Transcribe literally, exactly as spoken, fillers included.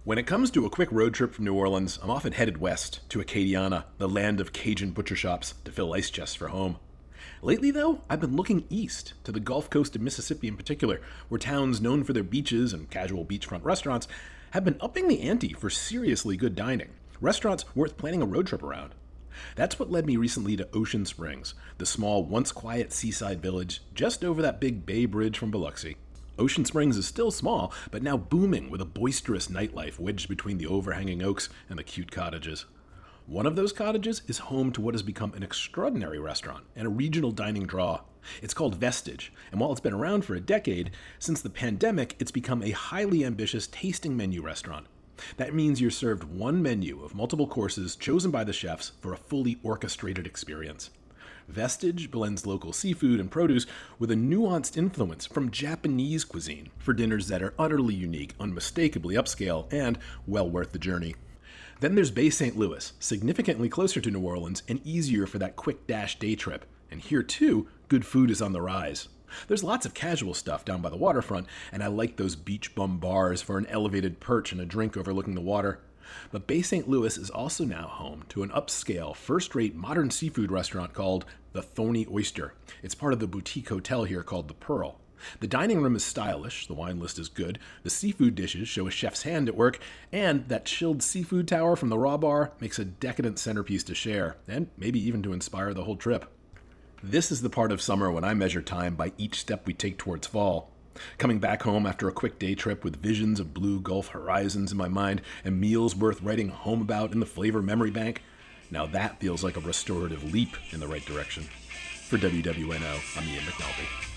When it comes to a quick road trip from New Orleans, I'm often headed west to Acadiana, the land of Cajun butcher shops, to fill ice chests for home. Lately, though, I've been looking east, to the Gulf Coast of Mississippi in particular, where towns known for their beaches and casual beachfront restaurants have been upping the ante for seriously good dining. Restaurants worth planning a road trip around. That's what led me recently to Ocean Springs, the small, once quiet seaside village just over that big bay bridge from Biloxi. Ocean Springs is still small, but now booming with a boisterous nightlife wedged between the overhanging oaks and the cute cottages. One of those cottages is home to what has become an extraordinary restaurant and a regional dining draw. It's called Vestige, and while it's been around for a decade, since the pandemic, it's become a highly ambitious tasting menu restaurant. That means you're served one menu of multiple courses chosen by the chefs for a fully orchestrated experience. Vestige blends local seafood and produce with a nuanced influence from Japanese cuisine for dinners that are utterly unique, unmistakably upscale, and well worth the journey. Then there's Bay Saint Louis, significantly closer to New Orleans and easier for that quick dash day trip. And here too, good food is on the rise. There's lots of casual stuff down by the waterfront, and I like those beach bum bars for an elevated perch and a drink overlooking the water. But Bay Saint Louis is also now home to an upscale, first-rate modern seafood restaurant called the Thorny Oyster. It's part of the boutique hotel here called the Pearl. The dining room is stylish, the wine list is good, the seafood dishes show a chef's hand at work, and that chilled seafood tower from the Raw Bar makes a decadent centerpiece to share, and maybe even to inspire the whole trip. This is the part of summer when I measure time by each step we take towards fall. Coming back home after a quick day trip with visions of blue Gulf horizons in my mind and meals worth writing home about in the flavor memory bank, now that feels like a restorative leap in the right direction. For W W N O, I'm Ian McNulty.